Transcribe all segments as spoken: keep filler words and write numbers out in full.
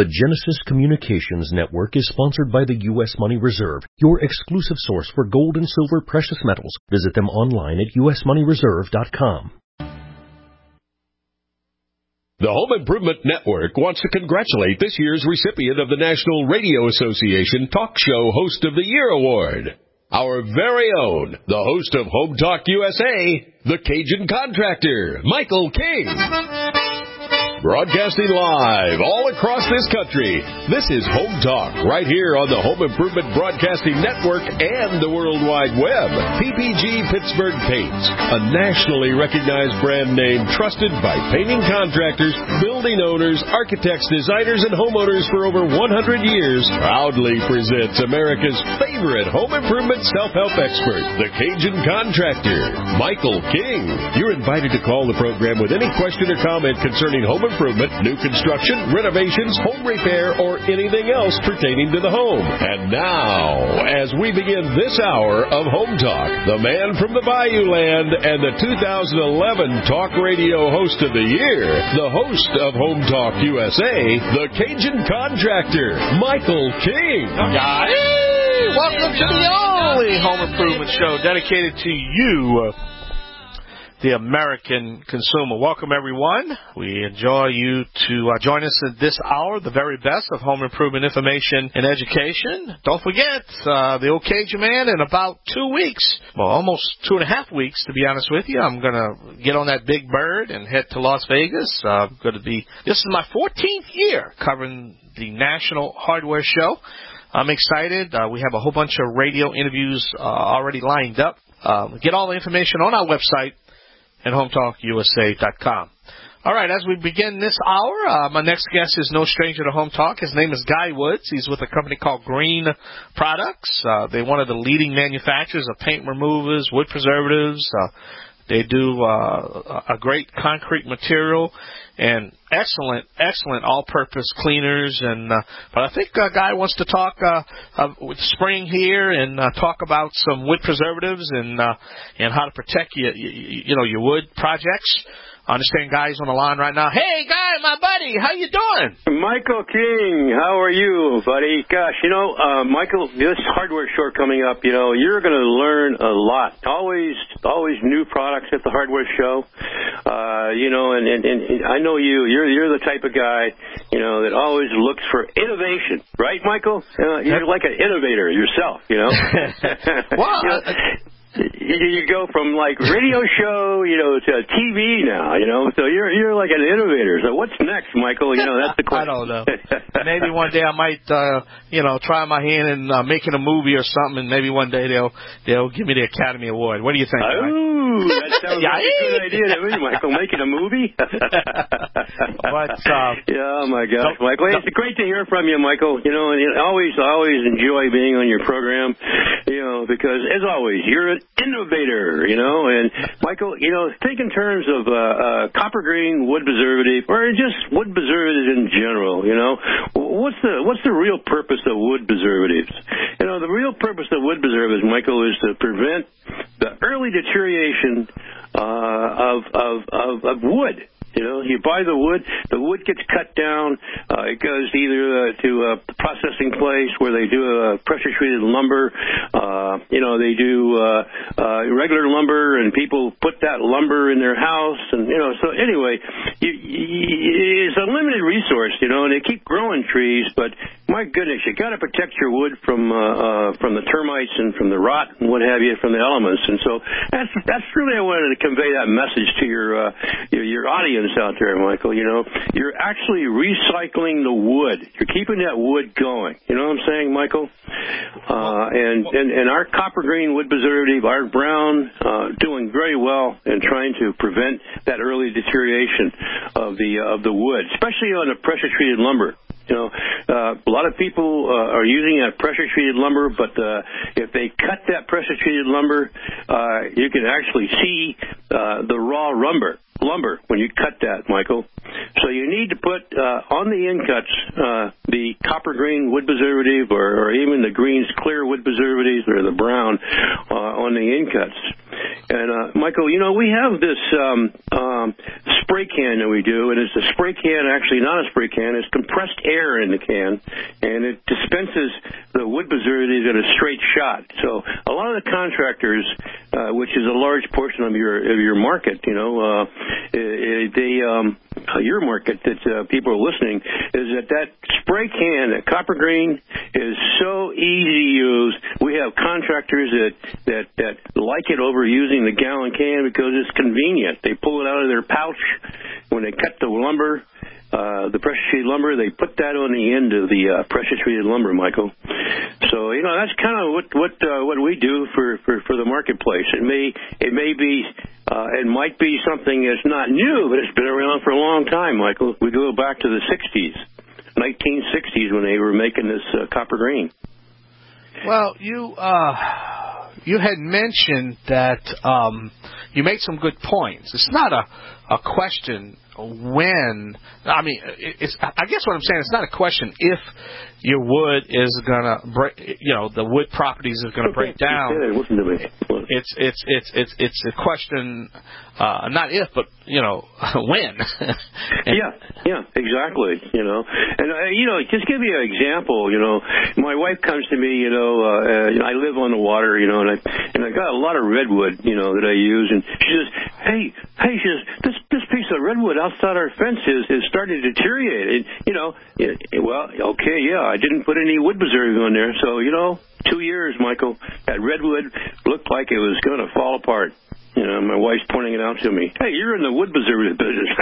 The Genesis Communications Network is sponsored by the U S Money Reserve, your exclusive source for gold and silver precious metals. Visit them online at u s money reserve dot com. The Home Improvement Network wants to congratulate this year's recipient of the National Radio Association Talk Show Host of the Year Award. Our very own, the host of Home Talk U S A, the Cajun Contractor, Michael King. Broadcasting live all across this country, this is Home Talk right here on the Home Improvement Broadcasting Network and the World Wide Web. P P G Pittsburgh Paints, a nationally recognized brand name trusted by painting contractors, building owners, architects, designers, and homeowners for over one hundred years, proudly presents America's favorite home improvement self-help expert, the Cajun Contractor, Michael King. You're invited to call the program with any question or comment concerning home improvement, new construction, renovations, home repair, or anything else pertaining to the home. And now, as we begin this hour of Home Talk, the man from the Bayou Land and the two thousand eleven Talk Radio Host of the Year, the host of Home Talk U S A, the Cajun Contractor, Michael King. Hey, welcome to the only home improvement show dedicated to you, the American consumer. Welcome, everyone. We enjoy you to uh, join us at this hour, the very best of home improvement information and education. Don't forget, uh, the old Cajun Man in about two weeks, well, almost two and a half weeks, to be honest with you. I'm going to get on that big bird and head to Las Vegas. Uh, going to be, this is my fourteenth year covering the National Hardware Show. I'm excited. Uh, we have a whole bunch of radio interviews uh, already lined up. Uh, get all the information on our website at home talk u s a dot com. All right, as we begin this hour, uh, my next guest is no stranger to Home Talk. His name is Guy Woods. He's with a company called Green Products. Uh, they're one of the leading manufacturers of paint removers, wood preservatives. Uh, they do uh, a great concrete material and excellent, excellent all-purpose cleaners. And uh, but I think uh, Guy wants to talk uh, uh, with spring here and uh, talk about some wood preservatives and uh, and how to protect your, you, you know, your wood projects. I understand Guy's on the line right now. Hey, Guy, my buddy, how you doing? Michael King, how are you, buddy? Gosh, you know, uh, Michael, this hardware show coming up, you know, you're going to learn a lot. Always, always new products at the hardware show. Uh, you know, and, and, and I know you. You're you're the type of guy, you know, that always looks for innovation, right, Michael? Uh, you're like an innovator yourself, you know. Well, you know, You, you go from like radio show, you know, to T V now, you know. So you're you're like an innovator. So what's next, Michael? You know, that's the question. I don't know. Maybe one day I might, uh, you know, try my hand in uh, making a movie or something, and maybe one day they'll they'll give me the Academy Award. What do you think? Oh, that sounds like a good idea to me, Michael. Making a movie. But uh, yeah, oh my gosh, Michael, it's great to hear from you, Michael. You know, and you always always enjoy being on your program. You know, because as always, you're an innovator, you know, and Michael, you know, think in terms of uh, uh, copper green wood preservative, or just wood preservatives in general, you know. What's the what's the real purpose of wood preservatives? You know, the real purpose of wood preservatives, Michael, is to prevent the early deterioration uh, of, of, of, of wood. You know, you buy the wood, the wood gets cut down, uh, it goes either uh, to a processing place where they do a pressure-treated lumber, uh, you know, they do uh, uh, regular lumber, and people put that lumber in their house, and, you know, so anyway, you, you, it's a limited resource, you know, and they keep growing trees, but my goodness, you got to protect your wood from uh, uh, from the termites and from the rot and what have you, from the elements, and so that's that's really I wanted to convey that message to your uh, your, your audience out there, Michael. You know, you're actually recycling the wood. You're keeping that wood going. You know what I'm saying, Michael? Uh, and, and, and our copper green wood preservative, our brown, uh, doing very well in trying to prevent that early deterioration of the uh, of the wood, especially on the pressure-treated lumber. You know, uh, a lot of people uh, are using that pressure-treated lumber, but uh, if they cut that pressure-treated lumber, uh, you can actually see uh, the raw lumber. lumber when you cut that, Michael. So you need to put uh, on the end cuts uh, the copper green wood preservative, or, or even the greens clear wood preservatives, or the brown uh, on the end cuts. And uh, Michael, you know, we have this um, um, spray can that we do, and it's a spray can, actually not a spray can, it's compressed air in the can, and it dispenses the wood preservative at a straight shot. So a lot of the contractors, uh, which is a large portion of your of your market, you know, uh, they um, your market that uh, people are listening, is that that spray can, that copper green, is so easy to use. We have contractors that, that, that like it over using the gallon can because it's convenient. They pull it out of their pouch when they cut the lumber. Uh, the pressure treated lumber, they put that on the end of the uh, pressure treated lumber, Michael. So, you know, that's kind of what what uh, what we do for, for, for the marketplace. It may it may be uh, it might be something that's not new, but it's been around for a long time, Michael. We go back to the sixties, nineteen sixties, when they were making this uh, copper green. Well, you uh, you had mentioned that um, you made some good points. It's not a a question when, I mean, it's, I guess what I'm saying, it's not a question if your wood is going to break, you know, the wood properties is going to break down. Listen to me. It's, it's, it's, it's, it's a question, uh, not if, but, you know, when. yeah, yeah, exactly, you know. And, uh, you know, just give you an example, you know, my wife comes to me, you know, uh, I live on the water, you know, and I, and I got a lot of redwood, you know, that I use, and she says, hey, hey, she says, this, this piece of redwood outside our fence is, is starting to deteriorate. And, you know, it, well, okay, yeah, I didn't put any wood preservative on there. So, you know, two years, Michael, that redwood looked like it was going to fall apart. You know, my wife's pointing it out to me. Hey, you're in the wood preservative business.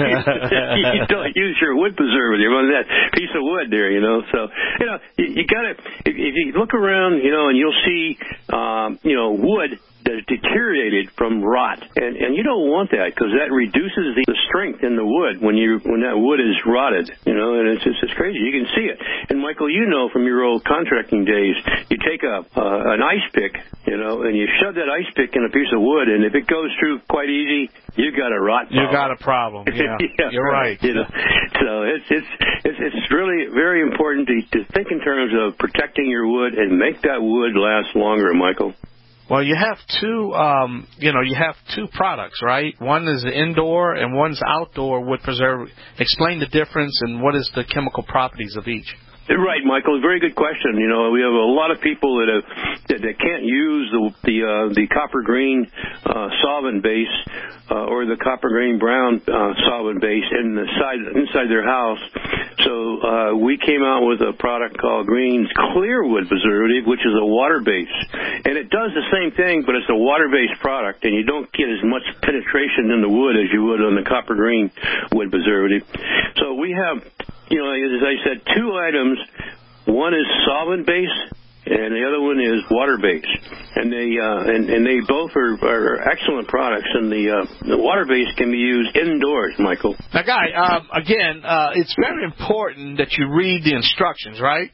You don't use your wood preservative on that piece of wood there, you know. So, you know, you, you got to, if, if you look around, you know, and you'll see, um, you know, wood that deteriorated from rot, and and you don't want that because that reduces the, the strength in the wood when you when that wood is rotted, you know, and it's just it's crazy. You can see it. And Michael, you know from your old contracting days, you take a uh, an ice pick, you know, and you shove that ice pick in a piece of wood, and if it goes through quite easy, you got a rot problem. You got a problem. Yeah, yeah you're right. You know, so it's it's it's it's really very important to, to think in terms of protecting your wood and make that wood last longer, Michael. Well, you have two, um, you know, you have two products, right? One is the indoor and one's outdoor wood preservative. Explain the difference and what is the chemical properties of each. Right, Michael. Very good question. You know, we have a lot of people that have that, that can't use the the, uh, the copper green uh, solvent base uh, or the copper green brown uh, solvent base inside inside their house. So uh, we came out with a product called Green's Clear Wood Preservative, which is a water base, and it does the same thing, but it's a water based product, and you don't get as much penetration in the wood as you would on the copper green wood preservative. So we have, you know, as I said, two items. One is solvent-based, and the other one is water-based. And they uh, and, and they both are, are excellent products. And the uh, the water-based can be used indoors, Michael. Now, Guy, um, again, uh, it's very important that you read the instructions, right?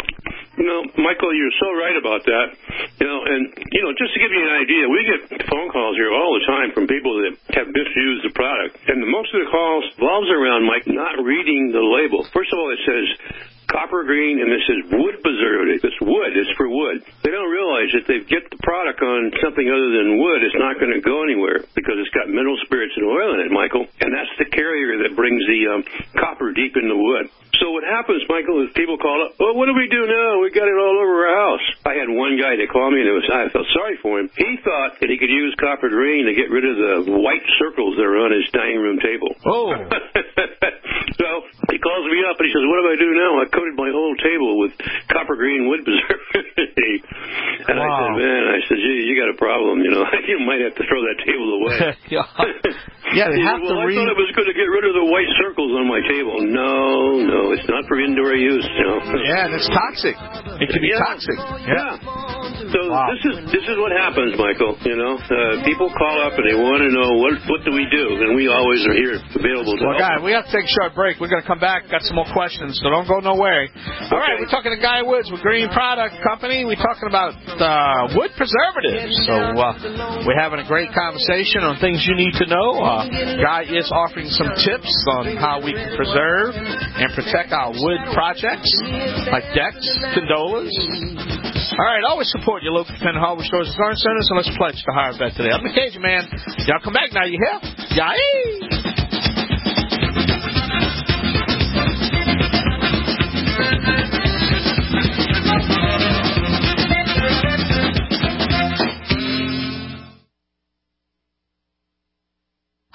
You know, Michael, you're so right about that. You know, and, you know, just to give you an idea, we get phone calls here all the time from people that have misused the product. And most of the calls revolves around, Mike, not reading the label. First of all, it says copper green, and this is wood preservative. This wood is for wood. They don't realize that they get the product on something other than wood, it's not going to go anywhere because it's got mineral spirits and oil in it, Michael. And that's the carrier that brings the um, copper deep in the wood. So what happens, Michael, is people call up, oh, what do we do now? We got it all over our house. I had one guy that called me, and it was I felt sorry for him. He thought that he could use copper green to get rid of the white circles that are on his dining room table. Oh. So he calls me up, and he says, what do I do now? I coated my whole table with copper green wood preservative. And wow. I said, man, I said, gee, you got a problem, you know. You might have to throw that table away. yeah, yeah they have said, well, to read. I thought it was going to get rid of the white circles on my table. No, no, it's not for indoor use, you know. Yeah, and it's toxic. It can be yeah. toxic. Yeah. yeah. So wow. this is this is what happens, Michael. You know, uh, people call up and they want to know what what do we do, and we always are here available to well, help. Guy, we have to take a short break. We're going to come back. Got some more questions, so don't go nowhere. Okay. All right, we're talking to Guy Woods with Green Product Company. We're talking about uh, wood preservatives. So uh, we're having a great conversation on things you need to know. Uh, Guy is offering some tips on how we can preserve and protect our wood projects like decks, gondolas. All right, always support your local independent hardware stores and garden centers, and let's pledge to hire vet today. I'm the Cajun Man. Y'all come back now, you hear? Yay!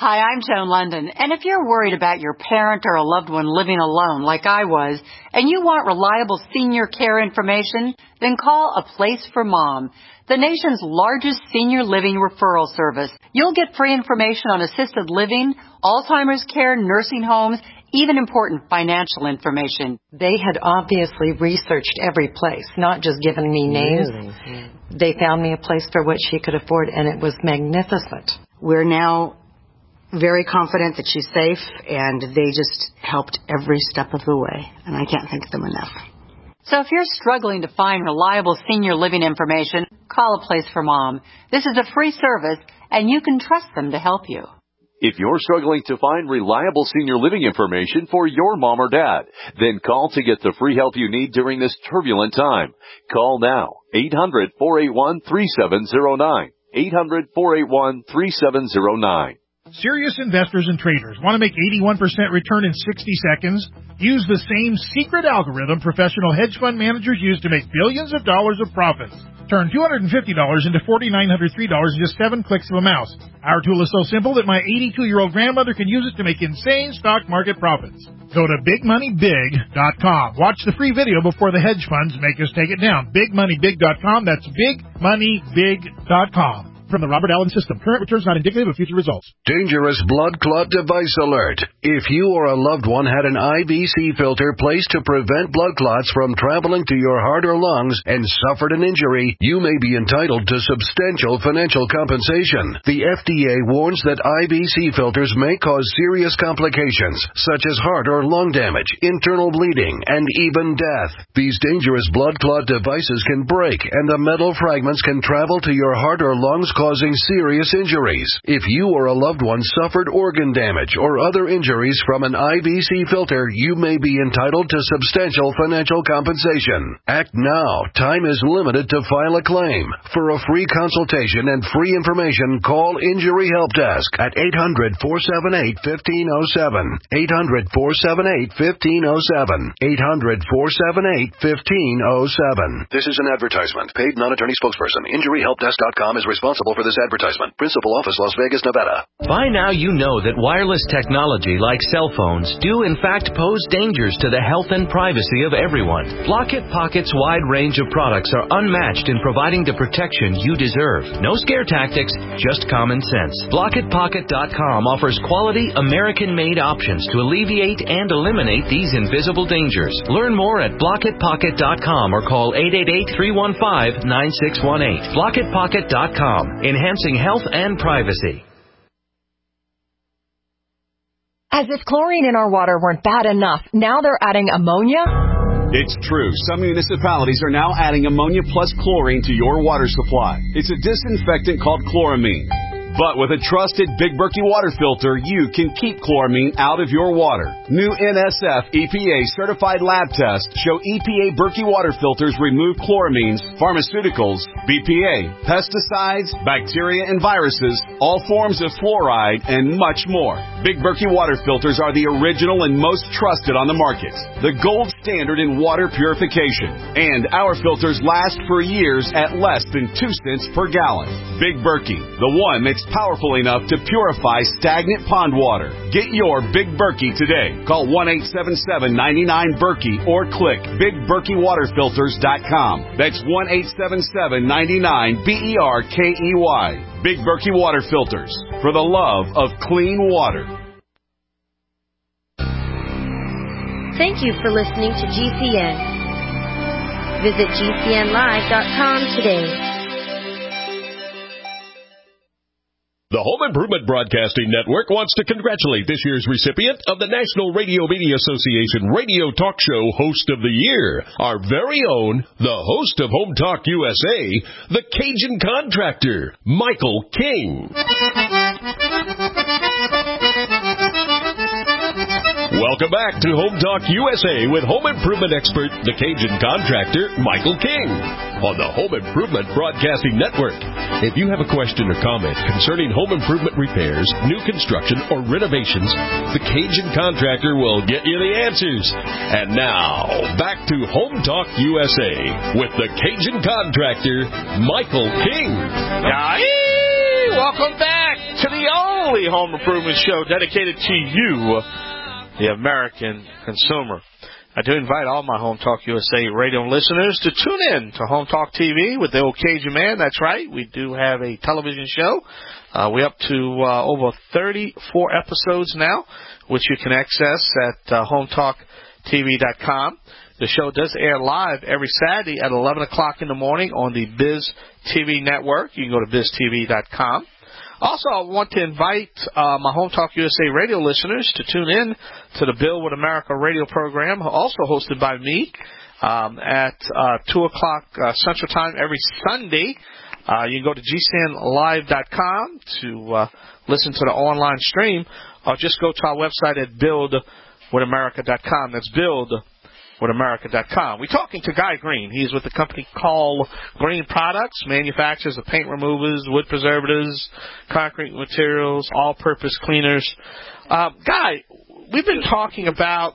Hi, I'm Joan London, and if you're worried about your parent or a loved one living alone like I was, and you want reliable senior care information, then call A Place for Mom, the nation's largest senior living referral service. You'll get free information on assisted living, Alzheimer's care, nursing homes, even important financial information. They had obviously researched every place, not just given me names. Really? They found me a place for what she could afford, and it was magnificent. We're now very confident that she's safe, and they just helped every step of the way, and I can't thank them enough. So if you're struggling to find reliable senior living information, call A Place for Mom. This is a free service, and you can trust them to help you. If you're struggling to find reliable senior living information for your mom or dad, then call to get the free help you need during this turbulent time. Call now, eight hundred, four eight one, three seven zero nine, eight hundred, four eight one, three seven zero nine. Serious investors and traders want to make eighty-one percent return in sixty seconds? Use the same secret algorithm professional hedge fund managers use to make billions of dollars of profits. Turn two hundred fifty dollars into four thousand nine hundred three dollars in just seven clicks of a mouse. Our tool is so simple that my eighty-two-year-old grandmother can use it to make insane stock market profits. Go to big money big dot com. Watch the free video before the hedge funds make us take it down. big money big dot com. That's big money big dot com. From the Robert Allen System. Current returns not indicative of future results. Dangerous blood clot device alert. If you or a loved one had an I V C filter placed to prevent blood clots from traveling to your heart or lungs and suffered an injury, you may be entitled to substantial financial compensation. The F D A warns that I V C filters may cause serious complications, such as heart or lung damage, internal bleeding, and even death. These dangerous blood clot devices can break, and the metal fragments can travel to your heart or lungs, causing serious injuries. If you or a loved one suffered organ damage or other injuries from an I V C filter, you may be entitled to substantial financial compensation. Act now. Time is limited to file a claim. For a free consultation and free information, call Injury Help Desk at eight hundred, four seven eight, one five zero seven, eight hundred, four seven eight, one five zero seven, eight hundred, four seven eight, one five zero seven. This is an advertisement. Paid non-attorney spokesperson. injury help desk dot com is responsible for this advertisement. Principal office, Las Vegas, Nevada. By now you know that wireless technology like cell phones do in fact pose dangers to the health and privacy of everyone. Blockit Pocket's wide range of products are unmatched in providing the protection you deserve. No scare tactics, just common sense. Blockit Pocket dot com offers quality American-made options to alleviate and eliminate these invisible dangers. Learn more at Blockit Pocket dot com or call eight eight eight, three one five, nine six one eight. Blockit Pocket dot com. Enhancing health and privacy. As if chlorine in our water weren't bad enough, now they're adding ammonia? It's true. Some municipalities are now adding ammonia plus chlorine to your water supply. It's a disinfectant called chloramine. But with a trusted Big Berkey water filter, you can keep chloramine out of your water. New N S F E P A certified lab tests show E P A Berkey water filters remove chloramines, pharmaceuticals, B P A, pesticides, bacteria and viruses, all forms of fluoride, and much more. Big Berkey water filters are the original and most trusted on the market. The gold standard in water purification. And our filters last for years at less than two cents per gallon. Big Berkey, the one that's powerful enough to purify stagnant pond water. Get your Big Berkey today. Call one eight seven seven, nine nine, Berkey or click big berkey water filters dot com. That's one eight seven seven, nine nine, B E R K E Y. Big Berkey Water Filters, for the love of clean water. Thank you for listening to G C N. Visit G C N live dot com today. The Home Improvement Broadcasting Network wants to congratulate this year's recipient of the National Radio Media Association Radio Talk Show Host of the Year, our very own, the host of Home Talk U S A, the Cajun Contractor, Michael King. Welcome back to Home Talk U S A with home improvement expert, the Cajun Contractor, Michael King, on the Home Improvement Broadcasting Network. If you have a question or comment concerning home improvement repairs, new construction, or renovations, the Cajun Contractor will get you the answers. And now, back to Home Talk U S A with the Cajun Contractor, Michael King. Hey, welcome back to the only home improvement show dedicated to you, the American consumer. I do invite all my Home Talk U S A radio listeners to tune in to Home Talk T V with the old Cajun Man. That's right. We do have a television show. Uh, we're up to uh, over thirty-four episodes now, which you can access at uh, home talk t v dot com. The show does air live every Saturday at eleven o'clock in the morning on the Biz T V network. You can go to biz t v dot com. Also, I want to invite uh, my Home Talk U S A radio listeners to tune in to the Build with America radio program, also hosted by me um, at uh, two o'clock uh, Central Time every Sunday. Uh, you can go to g c n live dot com to uh, listen to the online stream, or just go to our website at build with america dot com. That's build with america dot com. We're talking to Guy Green. He's with a company called Green Products, manufacturers of paint removers, wood preservatives, concrete materials, all-purpose cleaners. Uh, Guy, we've been talking about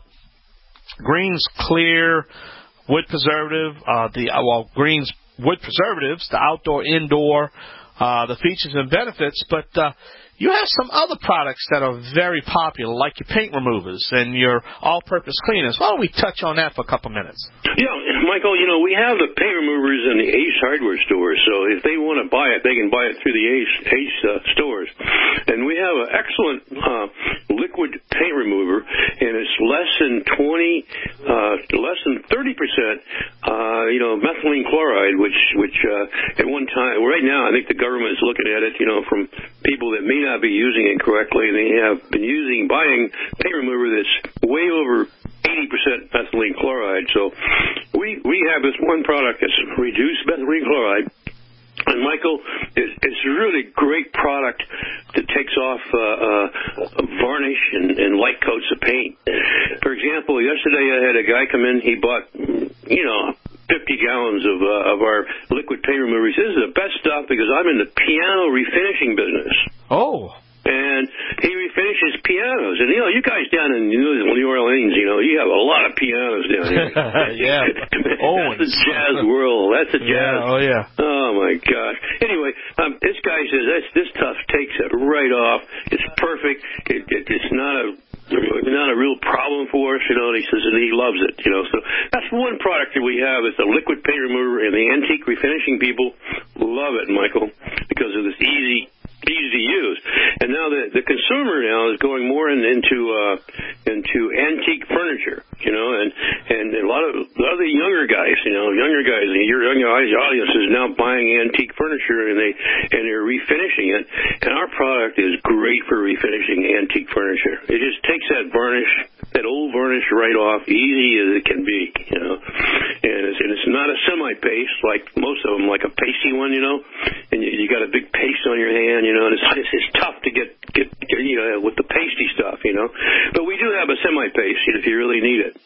Green's Clear wood preservative, uh, the uh, well, Green's wood preservatives, the outdoor, indoor, uh, the features and benefits, but uh, you have some other products that are very popular, like your paint removers and your all-purpose cleaners. Why don't we touch on that for a couple minutes? Yeah, Michael, you know, we have the paint removers in the Ace hardware stores, so if they want to buy it, they can buy it through the Ace Ace uh, stores. And we have an excellent uh, liquid paint remover, and it's less than twenty, uh, less than thirty percent, uh, you know, methylene chloride, which, which uh, at one time, right now, I think the government is looking at it, you know, from people that may not be using it correctly, and they have been using, buying paint remover that's way over eighty percent methylene chloride. So we we have this one product that's reduced methylene chloride. And, Michael, it's, it's a really great product that takes off uh, uh, varnish and, and light coats of paint. For example, yesterday I had a guy come in. He bought, you know, fifty gallons of uh, of our liquid paint remover. He says, this is the best stuff because I'm in the piano refinishing business. Oh. And he refinishes pianos. And, you know, you guys down in New Orleans, you know, you have a lot of pianos down here. Yeah. Oh, that's the jazz world. That's the jazz. Yeah, oh, yeah. Oh, my gosh. Anyway, um, this guy says this, this stuff takes it right off. It's perfect. It, it, it's not a... not a real problem for us, you know, and he says, and he loves it, you know. So that's one product that we have is the liquid paint remover, and the antique refinishing people love it, Michael, because of this easy, easy to use. And now the the consumer now is going more in, into uh, into antique furniture, you know, and and a lot of a lot of the younger guys, you know, younger guys, your younger audience is now buying antique furniture, and they and they're refinishing it. And our product is great for refinishing antique furniture. It just takes that varnish, that old varnish right off, easy as it can be, you know. And it's, and it's not a semi-paste like most of them, like a pasty one, you know. And you, you got a big paste on your hand, you know, and it's, it's, it's tough to get, get, get, you know, with the pasty stuff, you know. But we do have a semi-paste if you really need it.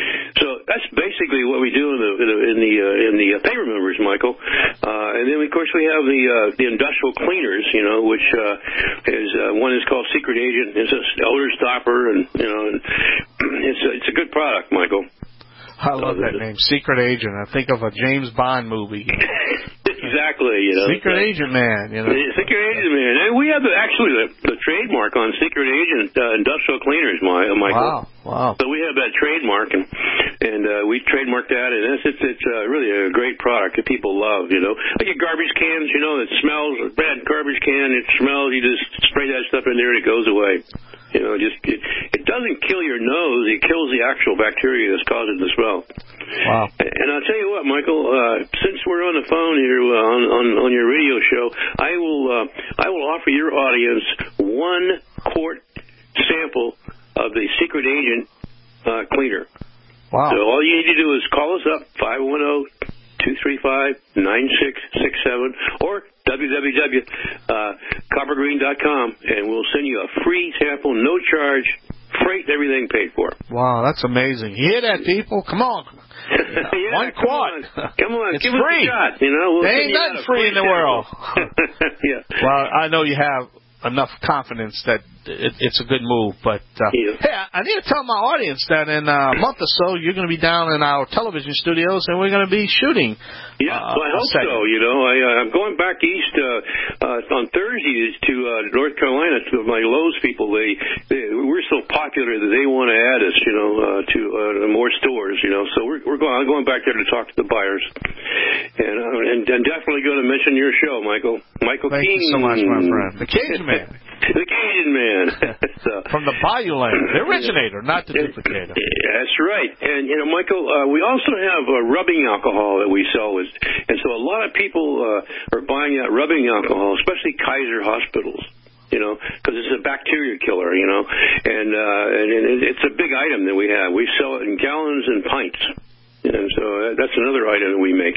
So that's basically what we do in the in the in the, uh, in the uh, paint removers, Michael. Uh, and then of course we have the uh, the industrial cleaners, you know, which uh, is uh, one is called Secret Agent. It's an odor stopper, and you know, and it's a, it's a good product, Michael. I love that name, Secret Agent. I think of a James Bond movie. You know? Exactly, you know. Secret Agent Man, you know. Secret Agent Man. And we have the, actually the, the trademark on Secret Agent uh, industrial cleaners, Michael. Wow, wow. So we have that trademark, and and uh, we trademarked that, and it's it's, it's uh, really a great product that people love, you know. Like your garbage cans, you know, it smells, a bad garbage can, it smells, you just spray that stuff in there and it goes away. You know, just it, it doesn't kill your nose; it kills the actual bacteria that's causing the smell. Wow! And I'll tell you what, Michael. Uh, since we're on the phone here uh, on, on on your radio show, I will uh, I will offer your audience one quart sample of the Secret Agent uh, cleaner. Wow! So all you need to do is call us up five one zero, two three five, nine six six seven or w w w dot copper green dot com, and we'll send you a free sample, no charge, freight, everything paid for. Wow, that's amazing. You hear that, people? Come on. Yeah, One come quart. On. Come on, it's give free. us a shot. You know, we'll there ain't nothing free in the world. Yeah. Well, I know you have enough confidence that it, it's a good move. But uh, yeah. hey, I need to tell my audience that in a month or so you're going to be down in our television studios and we're going to be shooting. Yeah, uh, well, I hope so. You know, I, uh, I'm going back east uh, uh, on Thursdays to uh, North Carolina to my Lowe's people. They, they we're so popular that they want to add us, you know, uh, to uh, more stores. You know, so we're we're going. I'm going back there to talk to the buyers, and uh, and, and definitely going to mention your show, Michael. Michael Thank King. you so much, my friend. The Cajun Man. The Cajun Man. so, From the Bayou Land, the originator, not the duplicator. That's right. And, you know, Michael, uh, we also have uh, rubbing alcohol that we sell. With, and so a lot of people uh, are buying that rubbing alcohol, especially Kaiser hospitals, you know, because it's a bacteria killer, you know. And, uh, and it's a big item that we have. We sell it in gallons and pints. And so that's another item that we make.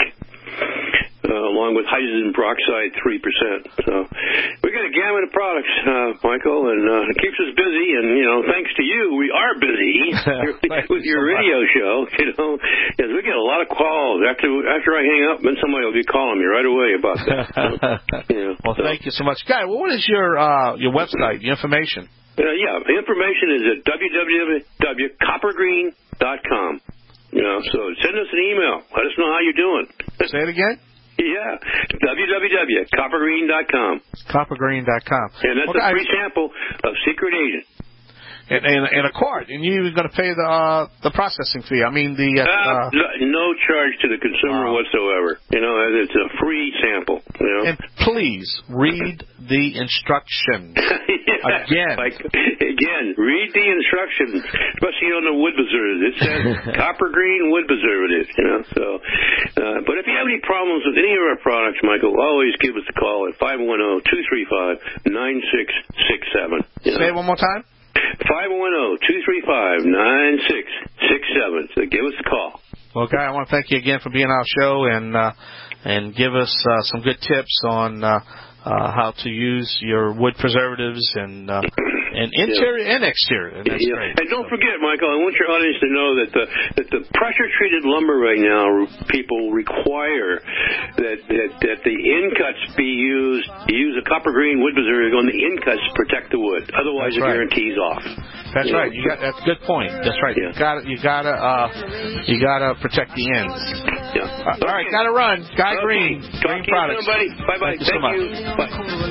Uh, along with hydrogen peroxide, three percent. So we got a gamut of products, uh, Michael, and uh, it keeps us busy. And, you know, thanks to you, we are busy with your so radio much. show, you know, because we get a lot of calls. After after I hang up, then somebody will be calling me right away about that. So, you know, well, so. thank you so much. Guy, well, what is your uh, your website, your information? Uh, yeah, the information is at w w w dot copper green dot com. You know, so send us an email. Let us know how you're doing. Say it again? Yeah, w w w dot copper green dot com. copper green dot com. And that's well, a guys, free sample of Secret Agent. And, and, and a quart, and you're going to pay the uh, the processing fee. I mean the uh, uh, no charge to the consumer wow. whatsoever. You know, it's a free sample. You know, and please read the instructions yeah, again. Like, again, read the instructions, especially on the wood preservatives. It says copper green wood preservative. You know, so. Uh, but if you have any problems with any of our products, Michael, always give us a call at five one zero, two three five, nine six six seven. Say it one more time. five one zero, two three five, nine six six seven. So give us a call. Well, Guy, I want to thank you again for being on our show and uh, and give us uh, some good tips on uh, uh, how to use your wood preservatives and uh, and interior yeah. and exterior. And, that's yeah. great. and don't forget, Michael, I want your audience to know that the that the pressure treated lumber right now, people require that that, that the end cuts be used. Use a copper green wood preservative on the end cuts to protect the wood. Otherwise, that's the right. guarantee's off. That's you right. know? You got that's a good point. That's right. Yeah. You got you got to uh, you got to protect the ends. Yeah. Uh, all right, got to run. Guy okay. Green, Talk Green to Products. You, Bye bye. Thank you so much. You. Bye.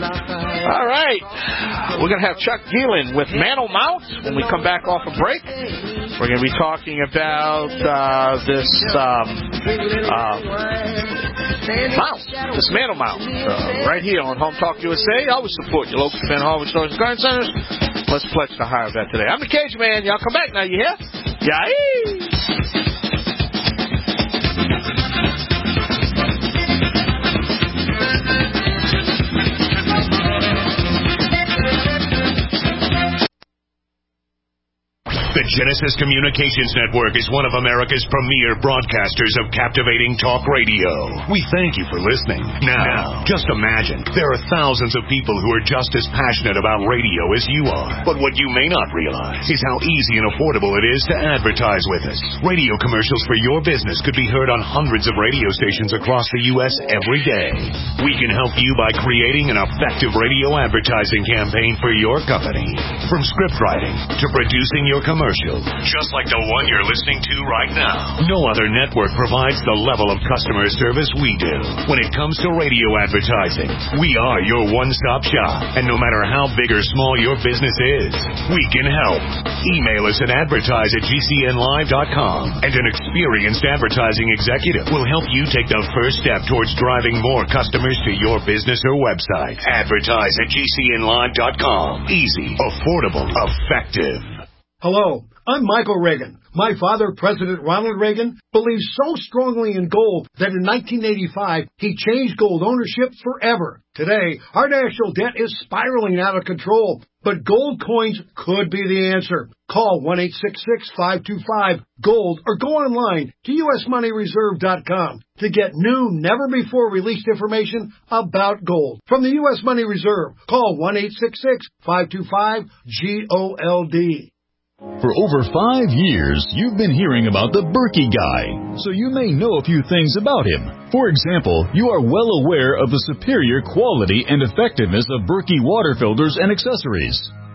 All right, we're gonna have Chuck Geelan with Mantle Mount when we come back off a break. We're gonna be talking about uh, this um, uh, mount, this Mantle Mount, uh, right here on Home Talk U S A. Always support your local Fan Harvard stores and garden centers. Let's pledge to hire that today. I'm the Cajun Man. Y'all come back now. You hear? Yay! The Genesis Communications Network is one of America's premier broadcasters of captivating talk radio. We thank you for listening. Now, just imagine, there are thousands of people who are just as passionate about radio as you are. But what you may not realize is how easy and affordable it is to advertise with us. Radio commercials for your business could be heard on hundreds of radio stations across the U S every day. We can help you by creating an effective radio advertising campaign for your company. From script writing to producing your commercial. Just like the one you're listening to right now. No other network provides the level of customer service we do. When it comes to radio advertising, we are your one-stop shop. And no matter how big or small your business is, we can help. Email us at advertise at g c n live dot com, and an experienced advertising executive will help you take the first step towards driving more customers to your business or website. Advertise at g c n live dot com. Easy, affordable, effective. Hello, I'm Michael Reagan. My father, President Ronald Reagan, believes so strongly in gold that in nineteen eighty-five, he changed gold ownership forever. Today, our national debt is spiraling out of control, but gold coins could be the answer. Call one eight six six, five two five, GOLD or go online to u s money reserve dot com to get new, never-before-released information about gold. From the U S Money Reserve, call one eight six six, five two five, GOLD. For over five years, you've been hearing about the Berkey Guy, so you may know a few things about him. For example, you are well aware of the superior quality and effectiveness of Berkey water filters and accessories.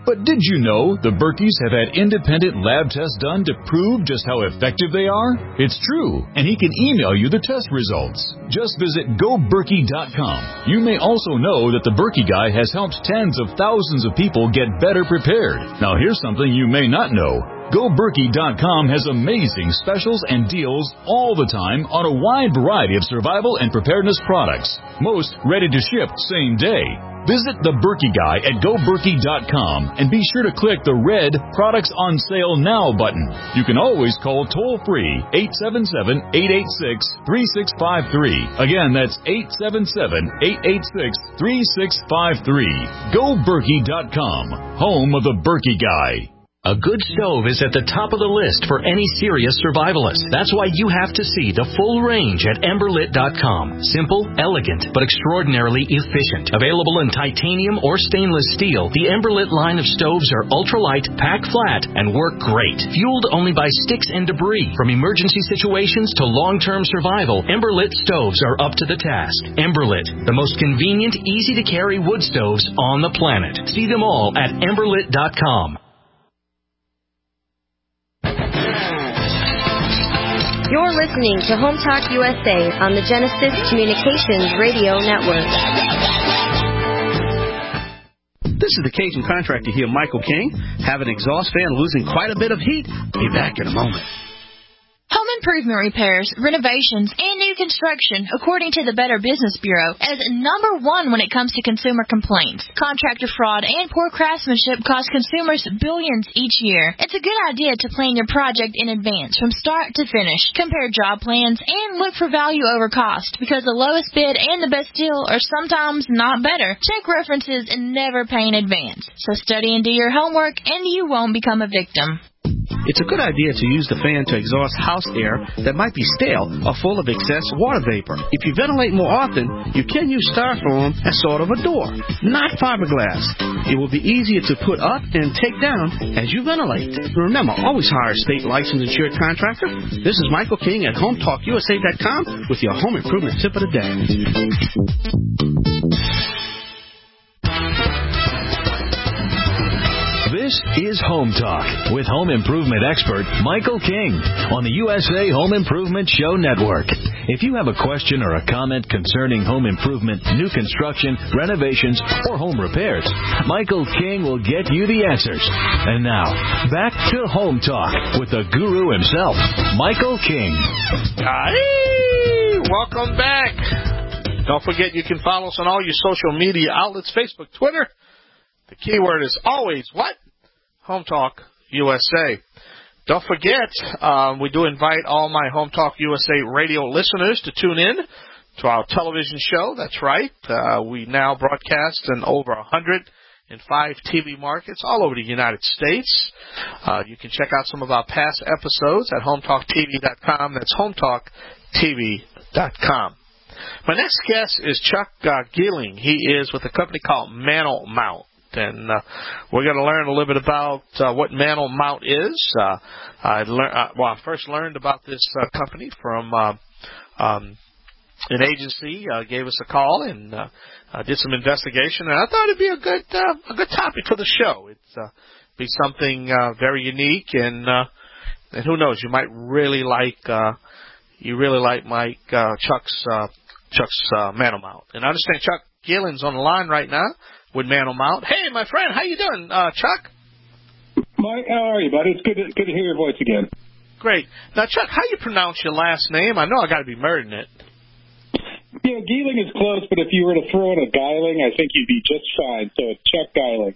But did you know the Berkeys have had independent lab tests done to prove just how effective they are? It's true, and he can email you the test results. Just visit go berkey dot com. You may also know that the Berkey Guy has helped tens of thousands of people get better prepared. Now here's something you may not know. go berkey dot com has amazing specials and deals all the time on a wide variety of survival and preparedness products. Most ready to ship same day. Visit the Berkey Guy at go berkey dot com and be sure to click the red Products on Sale Now button. You can always call toll-free eight seven seven, eight eight six, three six five three. Again, that's eight seven seven, eight eight six, three six five three. go berkey dot com, home of the Berkey Guy. A good stove is at the top of the list for any serious survivalist. That's why you have to see the full range at emberlit dot com. Simple, elegant, but extraordinarily efficient. Available in titanium or stainless steel, the Emberlit line of stoves are ultralight, pack flat, and work great. Fueled only by sticks and debris. From emergency situations to long-term survival, Emberlit stoves are up to the task. Emberlit, the most convenient, easy-to-carry wood stoves on the planet. See them all at emberlit dot com. You're listening to Home Talk U S A on the Genesis Communications Radio Network. This is the Cajun contractor here, Michael King. Have an exhaust fan losing quite a bit of heat? Be back in a moment. Home improvement repairs, renovations, and new construction, according to the Better Business Bureau, is number one when it comes to consumer complaints. Contractor fraud and poor craftsmanship cost consumers billions each year. It's a good idea to plan your project in advance from start to finish. Compare job plans and look for value over cost, because the lowest bid and the best deal are sometimes not better. Check references and never pay in advance. So study and do your homework, and you won't become a victim. It's a good idea to use the fan to exhaust house air that might be stale or full of excess water vapor. If you ventilate more often, you can use styrofoam as sort of a door, not fiberglass. It will be easier to put up and take down as you ventilate. Remember, always hire a state licensed insured contractor. This is Michael King at home talk u s a dot com with your home improvement tip of the day. This is Home Talk with home improvement expert Michael King on the U S A Home Improvement Show Network. If you have a question or a comment concerning home improvement, new construction, renovations, or home repairs, Michael King will get you the answers. And now, back to Home Talk with the guru himself, Michael King. Hi, welcome back. Don't forget you can follow us on all your social media outlets, Facebook, Twitter. The keyword is always what? Home Talk U S A. Don't forget, um, we do invite all my Home Talk U S A radio listeners to tune in to our television show. That's right. Uh, we now broadcast in over one hundred five T V markets all over the United States. Uh, you can check out some of our past episodes at home talk t v dot com. That's home talk t v dot com. My next guest is Chuck uh, Gehling. He is with a company called Mantle Mount. And uh, we're going to learn a little bit about uh, what Mantle Mount is. Uh, I learned, uh, well, I first learned about this uh, company from uh, um, an agency. Uh, gave us a call and uh, uh, did some investigation, and I thought it'd be a good uh, a good topic for the show. It's uh, be something uh, very unique, and uh, and who knows, you might really like uh, you really like Mike uh, Chuck's uh, Chuck's uh, Mantle Mount. And I understand Chuck Gehling's on the line right now with Mantle Mount. Hey, my friend, how you doing, uh, Chuck? Mike, how are you, buddy? It's good to, good to hear your voice again. Great. Now, Chuck, how you pronounce your last name? I know I got to be murdering it. Yeah, Gehling is close, but if you were to throw in a Geiling, I think you'd be just fine. So it's Chuck Gehling.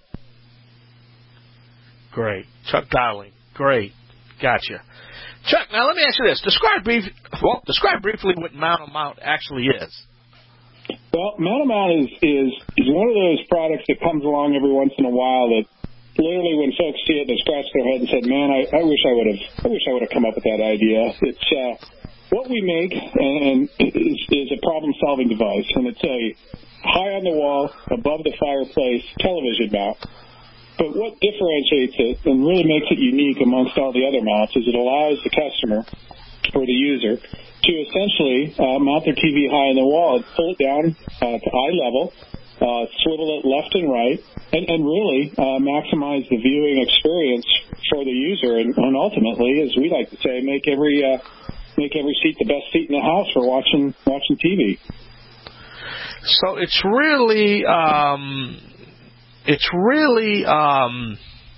Great. Chuck Gehling. Great. Gotcha. Chuck, now let me ask you this. Describe brief, well, describe briefly what Mantle Mount actually is. Well, Mantle Mount is, is is one of those products that comes along every once in a while that literally when folks see it, they scratch their head and said, "Man, I, I wish I would have I wish I would have come up with that idea." It's uh, what we make, and, and is, is a problem-solving device, and it's a high on the wall, above the fireplace television mount. But what differentiates it and really makes it unique amongst all the other mounts is it allows the customer or the user to essentially uh, mount their T V high on the wall and pull it down uh, to eye level, uh, swivel it left and right, and, and really uh, maximize the viewing experience for the user, and, and ultimately, as we like to say, make every uh, make every seat the best seat in the house for watching watching T V. So it's really, um, it's really, um,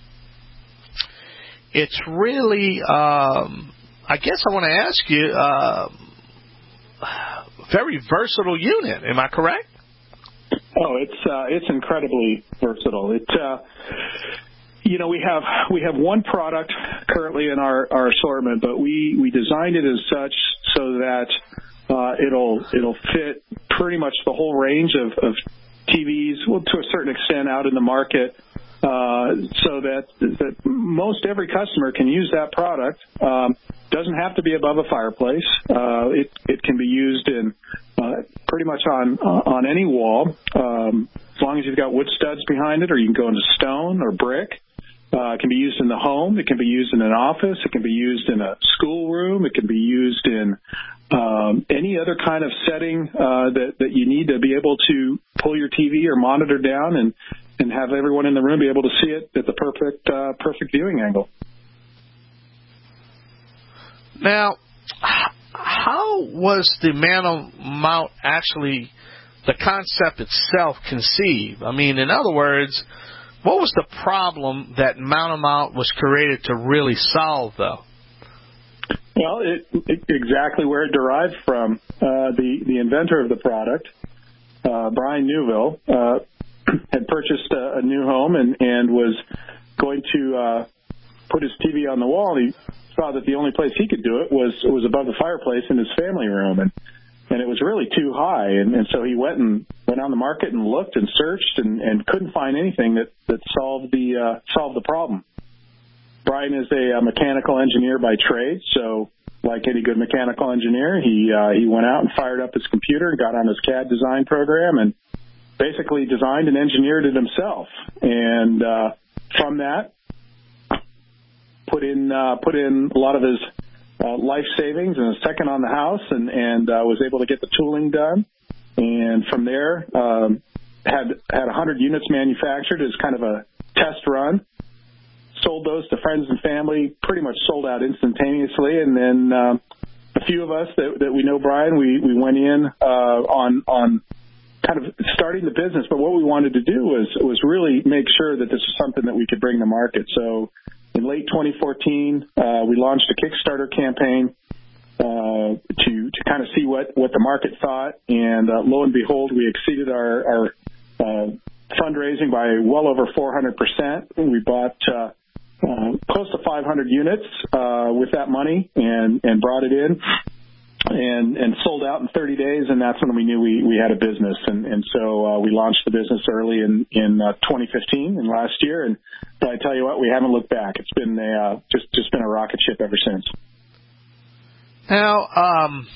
it's really. Um, I guess I want to ask you, uh, very versatile unit. Am I correct? Oh, it's uh, it's incredibly versatile. It, uh, you know, we have we have one product currently in our, our assortment, but we, we designed it as such so that uh, it'll it'll fit pretty much the whole range of, of T Vs, well, to a certain extent, out in the market. Uh, so that, that most every customer can use that product. Um, doesn't have to be above a fireplace. Uh, it, it can be used in uh, pretty much on on any wall, um, as long as you've got wood studs behind it, or you can go into stone or brick. Uh, it can be used in the home. It can be used in an office. It can be used in a schoolroom. It can be used in um, any other kind of setting uh, that, that you need to be able to pull your T V or monitor down and and have everyone in the room be able to see it at the perfect uh, perfect viewing angle. Now, how was the Mantle Mount actually, the concept itself, conceived? I mean, in other words, what was the problem that Mantle Mount was created to really solve, though? Well, it, it, exactly where it derived from. Uh, the, the inventor of the product, uh, Brian Newville, uh, had purchased a, a new home and, and was going to uh, put his T V on the wall. And he saw that the only place he could do it was was above the fireplace in his family room, and and it was really too high. And, and so he went and went on the market and looked and searched and, and couldn't find anything that that solved the uh, solved the problem. Brian is a, a mechanical engineer by trade, so like any good mechanical engineer, he uh, he went out and fired up his computer and got on his C A D design program and basically designed and engineered it himself. And uh, from that, put in uh, put in a lot of his uh, life savings and a second on the house, and and uh, was able to get the tooling done. And from there, um, had had one hundred units manufactured as kind of a test run. Sold those to friends and family, pretty much sold out instantaneously. And then uh, a few of us that, that we know Brian, we, we went in uh, on on kind of starting the business. But what we wanted to do was was really make sure that this was something that we could bring to market. So in late twenty fourteen, uh, we launched a Kickstarter campaign uh, to to kind of see what, what the market thought. And uh, lo and behold, we exceeded our, our uh, fundraising by well over four hundred percent. We bought uh, uh, close to five hundred units uh, with that money and, and brought it in and, and sold out in thirty days. And that's when we knew we, we had a business. And, and so uh, we launched the business early in, in uh, twenty fifteen and last year. And but I tell you what, we haven't looked back. It's been a, uh, just, just been a rocket ship ever since. Now, um,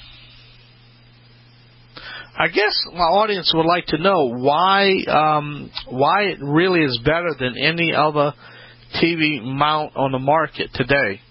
I guess my audience would like to know why um, why it really is better than any other T V mount on the market today.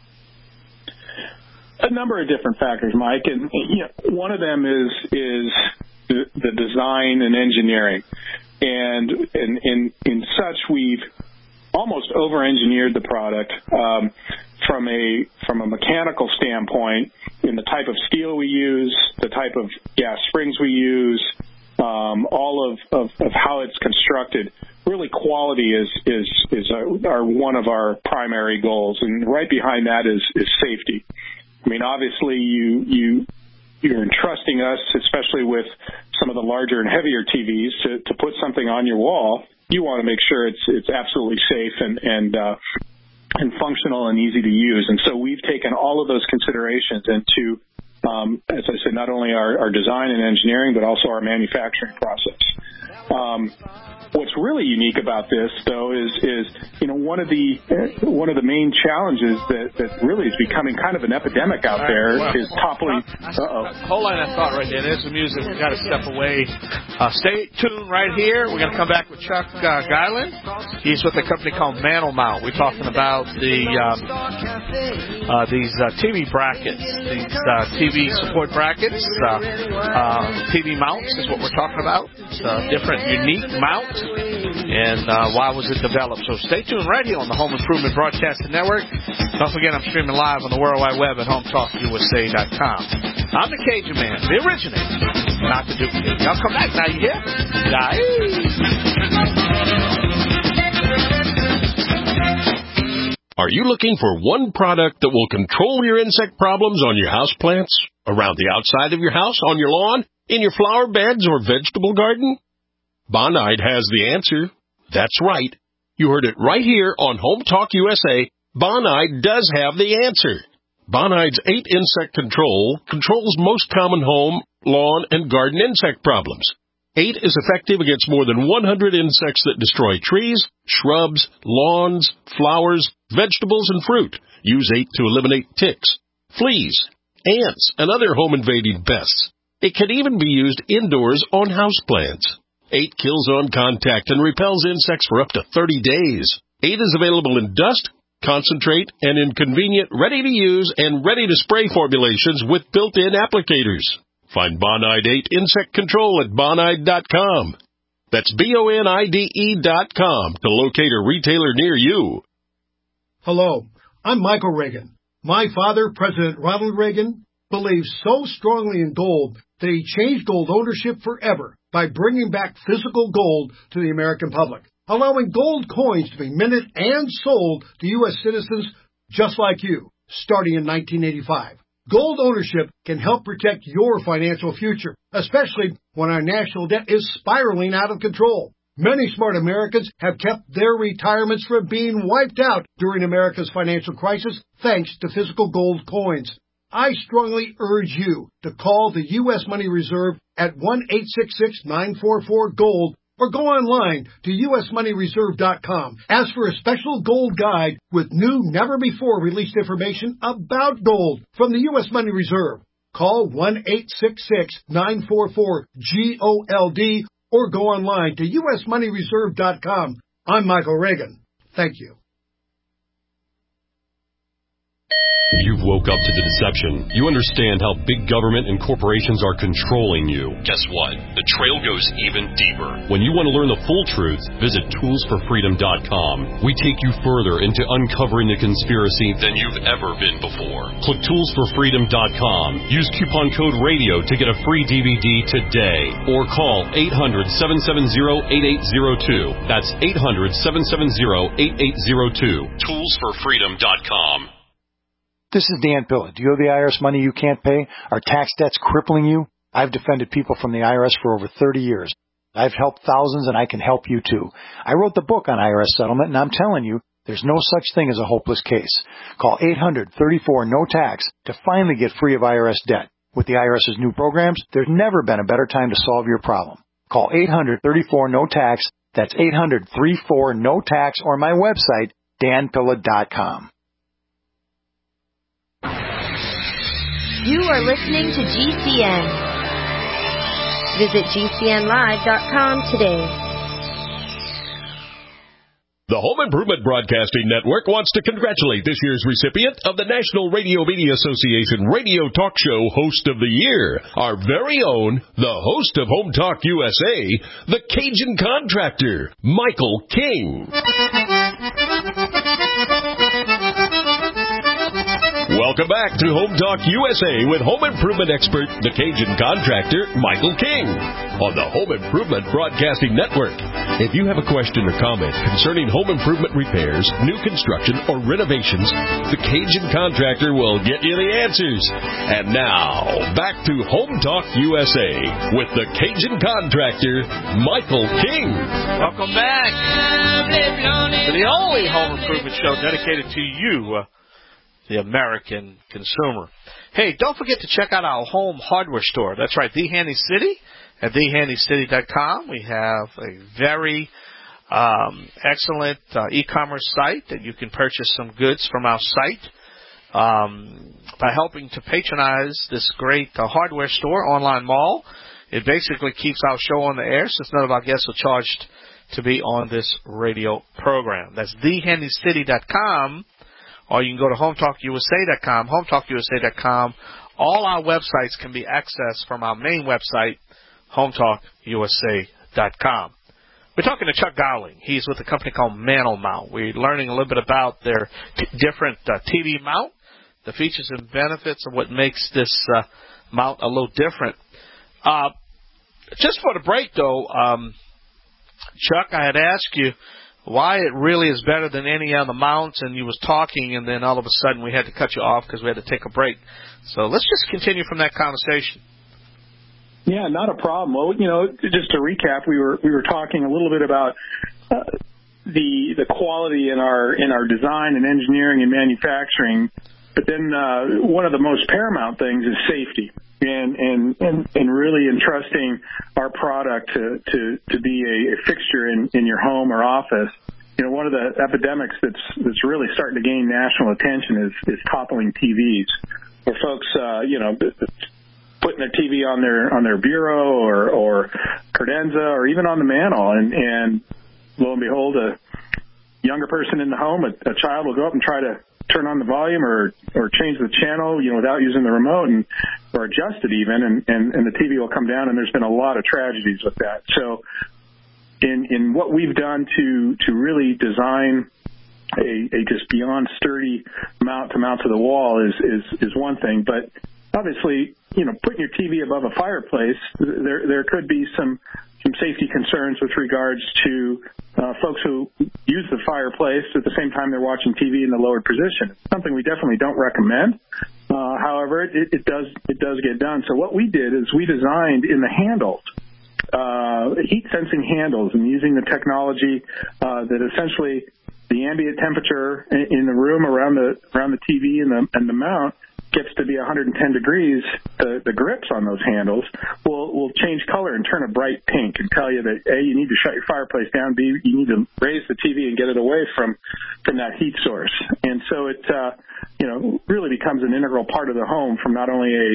A number of different factors, Mike, and you know, one of them is is the, the design and engineering, and in in in such we've almost over-engineered the product um, from a from a mechanical standpoint in the type of steel we use, the type of gas springs we use, um, all of, of, of how it's constructed. Really, quality is is is our, our one of our primary goals, and right behind that is is safety. I mean, obviously, you you you're entrusting us, especially with some of the larger and heavier T Vs, to, to put something on your wall. You want to make sure it's it's absolutely safe and and uh, and functional and easy to use. And so we've taken all of those considerations into, um, as I said, not only our, our design and engineering, but also our manufacturing process. Um, what's really unique about this, though, is is you know one of the uh, one of the main challenges that, that really is becoming kind of an epidemic out there well, is toppling. Uh-oh. Hold on that thought right there. There's the music. We've got to step away. Uh, stay tuned right here. We're going to come back with Chuck uh, Guyland. He's with a company called Mantle Mount. We're talking about the um, uh, these uh, T V brackets, these uh, T V support brackets, uh, uh, T V mounts is what we're talking about. It's, uh, different different, unique mount, and uh, why was it developed. So stay tuned right here on the Home Improvement Broadcasting Network. Don't forget I'm streaming live on the World Wide Web at home talk U S A dot com. I'm the Cajun Man, the originator, not the duplicate. Y'all come back now, you hear? Are you looking for one product that will control your insect problems on your house plants, around the outside of your house, on your lawn, in your flower beds or vegetable garden? Bonide has the answer. That's right. You heard it right here on Home Talk U S A. Bonide does have the answer. Bonide's eight Insect Control controls most common home, lawn, and garden insect problems. eight is effective against more than one hundred insects that destroy trees, shrubs, lawns, flowers, vegetables, and fruit. Use eight to eliminate ticks, fleas, ants, and other home-invading pests. It can even be used indoors on houseplants. eight kills on contact and repels insects for up to thirty days. eight is available in dust, concentrate, and in convenient, ready-to-use and ready-to-spray formulations with built-in applicators. Find Bonide eight Insect Control at bonide dot com. That's B O N I D E dot com to locate a retailer near you. Hello, I'm Michael Reagan. My father, President Ronald Reagan, believes so strongly in gold that he changed gold ownership forever by bringing back physical gold to the American public, allowing gold coins to be minted and sold to U S citizens just like you, starting in nineteen eighty-five. Gold ownership can help protect your financial future, especially when our national debt is spiraling out of control. Many smart Americans have kept their retirements from being wiped out during America's financial crisis thanks to physical gold coins. I strongly urge you to call the U S Money Reserve at one eight six six, nine four four, GOLD or go online to U S money reserve dot com. Ask for a special gold guide with new, never-before-released information about gold from the U S Money Reserve. Call one eight six six, nine four four, GOLD or go online to U S money reserve dot com. I'm Michael Reagan. Thank you. You've woke up to the deception. You understand how big government and corporations are controlling you. Guess what? The trail goes even deeper. When you want to learn the full truth, visit tools for freedom dot com. We take you further into uncovering the conspiracy than you've ever been before. Click tools for freedom dot com. Use coupon code RADIO to get a free D V D today. Or call eight hundred, seven seven zero, eight eight zero two. That's eight hundred, seven seven zero, eight eight zero two. tools for freedom dot com. This is Dan Pilla. Do you owe the I R S money you can't pay? Are tax debts crippling you? I've defended people from the I R S for over thirty years. I've helped thousands, and I can help you too. I wrote the book on I R S settlement, and I'm telling you, there's no such thing as a hopeless case. Call eight hundred, thirty-four, no tax to finally get free of I R S debt. With the IRS's new programs, there's never been a better time to solve your problem. Call eight hundred, thirty-four, no tax. That's eight hundred, thirty-four, no tax, or my website, dan pilla dot com. You are listening to G C N. Visit G C N live dot com today. The Home Improvement Broadcasting Network wants to congratulate this year's recipient of the National Radio Media Association Radio Talk Show Host of the Year, our very own, the host of Home Talk U S A, the Cajun Contractor, Michael King. Welcome back to Home Talk U S A with home improvement expert, the Cajun Contractor, Michael King, on the Home Improvement Broadcasting Network. If you have a question or comment concerning home improvement repairs, new construction, or renovations, the Cajun Contractor will get you the answers. And now, back to Home Talk U S A with the Cajun Contractor, Michael King. Welcome back to the only home improvement show dedicated to you, the American consumer. Hey, don't forget to check out our home hardware store. That's right, The Handy City at the handy city dot com. We have a very um, excellent uh, e-commerce site that you can purchase some goods from our site um, by helping to patronize this great uh, hardware store, online mall. It basically keeps our show on the air since none of our guests are charged to be on this radio program. That's the handy city dot com. Or you can go to home talk U S A dot com, home talk U S A dot com. All our websites can be accessed from our main website, home talk U S A dot com. We're talking to Chuck Dowling. He's with a company called MantelMount. We're learning a little bit about their t- different uh, T V mount, the features and benefits of what makes this uh, mount a little different. Uh, just for the break, though, um, Chuck, I had asked you why it really is better than any other mounts, and you was talking, and then all of a sudden we had to cut you off because we had to take a break. So let's just continue from that conversation. Yeah, not a problem. Well, you know, just to recap, we were we were talking a little bit about uh, the the quality in our in our design and engineering and manufacturing, but then uh, one of the most paramount things is safety. And, and, and, and really entrusting our product to, to, to be a, a fixture in, in your home or office. You know, one of the epidemics that's, that's really starting to gain national attention is, is toppling T Vs, where folks, uh, you know, putting their T V on their, on their bureau or, or credenza or even on the mantle. And, and lo and behold, a younger person in the home, a, a child will go up and try to turn on the volume or, or change the channel, you know, without using the remote and, or adjust it even, and, and, and the T V will come down, and there's been a lot of tragedies with that. So in, in what we've done to, to really design a, a just beyond sturdy mount to mount to the wall is, is, is one thing, but obviously, you know, putting your T V above a fireplace, there, there could be some, some safety concerns with regards to uh, folks who use the fireplace at the same time they're watching T V in the lowered position. It's something we definitely don't recommend. Uh, however, it, it does it does get done. So what we did is we designed in the handles uh, heat sensing handles, and using the technology uh, that essentially the ambient temperature in, in the room around the around the T V and the and the mount gets to be one hundred ten degrees, the, the grips on those handles will, will change color and turn a bright pink and tell you that, A, you need to shut your fireplace down, B, you need to raise the T V and get it away from, from that heat source. And so it, uh, you know, really becomes an integral part of the home from not only a,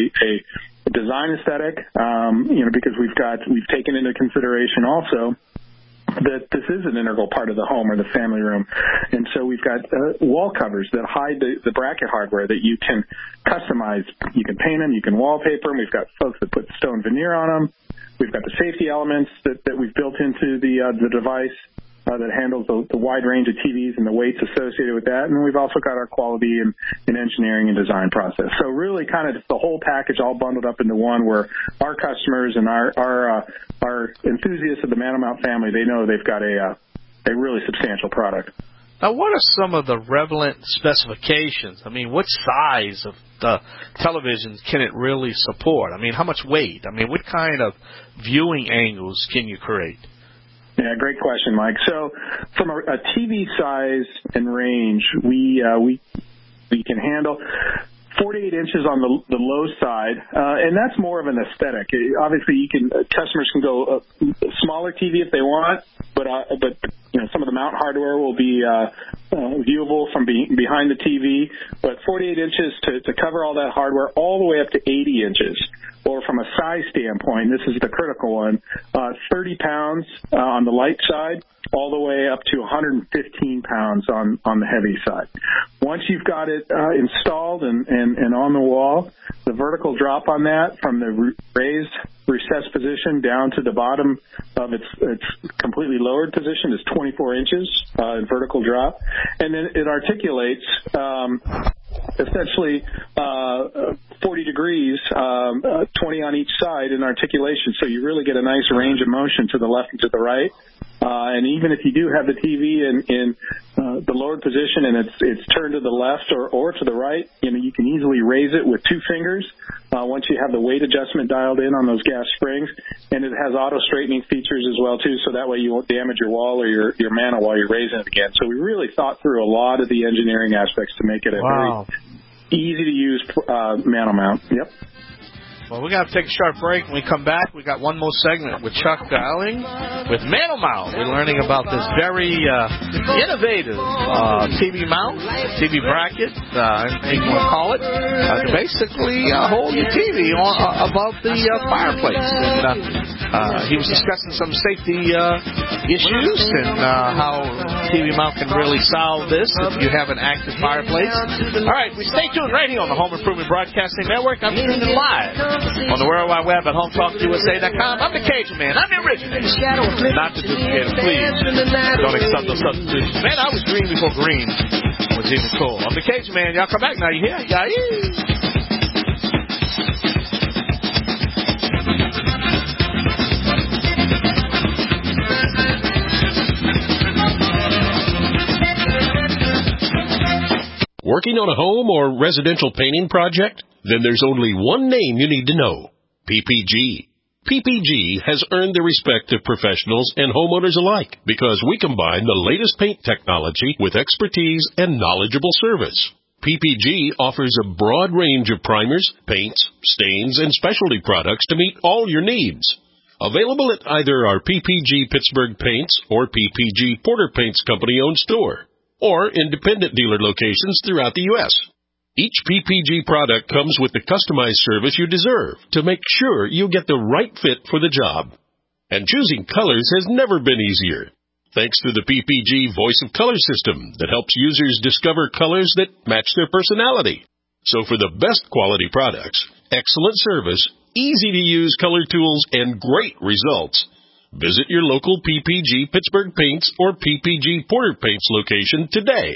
a design aesthetic, um, you know, because we've got, we've taken into consideration also that this is an integral part of the home or the family room. And so we've got uh, wall covers that hide the, the bracket hardware that you can customize. You can paint them, you can wallpaper them. We've got folks that put stone veneer on them. We've got the safety elements that, that we've built into the, uh, the device uh, that handles the, the wide range of T Vs and the weights associated with that. And then we've also got our quality and, and engineering and design process. So really kind of the whole package all bundled up into one, where our customers and our our, uh, our enthusiasts of the MantelMount family, they know they've got a, uh, a really substantial product. Now, what are some of the relevant specifications? I mean, what size of the televisions can it really support? I mean, how much weight? I mean, what kind of viewing angles can you create? Yeah, great question, Mike. So from a, a T V size and range, we uh, we we can handle forty-eight inches on the, the low side, uh, and that's more of an aesthetic. Obviously, you can uh, customers can go a smaller T V if they want, but uh, but you know, some of the mount hardware will be uh, uh, viewable from be, behind the T V. But forty-eight inches to, to cover all that hardware, all the way up to eighty inches. Or from a size standpoint, this is the critical one, uh, thirty pounds uh, on the light side, all the way up to one hundred fifteen pounds on, on the heavy side. Once you've got it uh, installed and, and, and on the wall, the vertical drop on that from the raised recessed position down to the bottom of its, its completely lowered position is twenty-four inches uh, in vertical drop. And then it articulates um, essentially uh, forty degrees, um, uh, twenty on each side in articulation. So you really get a nice range of motion to the left and to the right. Uh, and even if you do have the T V in, in uh, the lowered position and it's it's turned to the left or, or to the right, you know, you can easily raise it with two fingers uh, once you have the weight adjustment dialed in on those gas springs. And it has auto straightening features as well, too, so that way you won't damage your wall or your, your mantle while you're raising it again. So we really thought through a lot of the engineering aspects to make it a wow. very easy-to-use uh, mantle mount. Yep. Well, we're going to take a short break. When we come back, we got one more segment with Chuck Dowling with MantelMount. We're learning about this very uh, innovative uh, T V mount, T V bracket, uh, anything you want to call it, uh, to basically uh, hold your T V on, uh, above the uh, fireplace. And uh, Uh, he was discussing some safety uh, issues and uh, how T V Mount can really solve this if you have an active fireplace. All right, we stay tuned right here on the Home Improvement Broadcasting Network. I'm streaming live on the World Wide Web at home talk U S A dot com. I'm the Cajun Man. I'm the originator. Not the duplicator, please. Don't accept those substitutions. Man, I was green before green was even cool. I'm the Cajun Man. Y'all come back now. You hear? Yeah, yeah. Working on a home or residential painting project? Then there's only one name you need to know. P P G. P P G has earned the respect of professionals and homeowners alike because we combine the latest paint technology with expertise and knowledgeable service. P P G offers a broad range of primers, paints, stains, and specialty products to meet all your needs. Available at either our P P G Pittsburgh Paints or P P G Porter Paints Company-owned store, or independent dealer locations throughout the U S Each P P G product comes with the customized service you deserve to make sure you get the right fit for the job. And choosing colors has never been easier, thanks to the P P G Voice of Color system that helps users discover colors that match their personality. So for the best quality products, excellent service, easy-to-use color tools, and great results, visit your local P P G Pittsburgh Paints or P P G Porter Paints location today.